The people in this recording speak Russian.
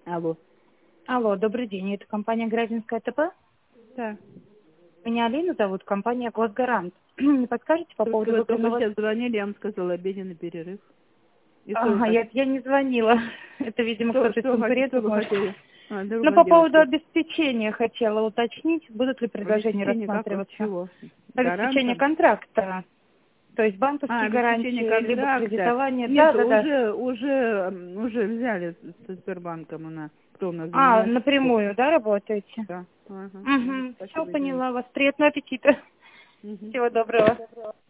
Алло. Алло, добрый день. Это компания «Гражданская ТП». Да. Меня Алина зовут, компания «Госгарант». Не подскажете по поводу Вы только выгодного... сейчас звонили, я вам сказала, обеденный перерыв. И что Ага, вы я не звонила. Это, видимо, кто-то из что конкурентов. вы Может. хотели? Ну, по поводу обеспечения хотела уточнить, будут ли предложения Обеспечение как от рассматриваться. чего? Обеспечение Гарантом? контракта, то есть банковские Обеспечение гарантии, либо контракта. кредитование. Нет, Да. уже взяли со Сбербанком кто у нас занимается. Напрямую, да, работаете? Да. Ага. Угу, все Спасибо, извините. поняла вас. Приятного аппетита. Мгм. Всего доброго.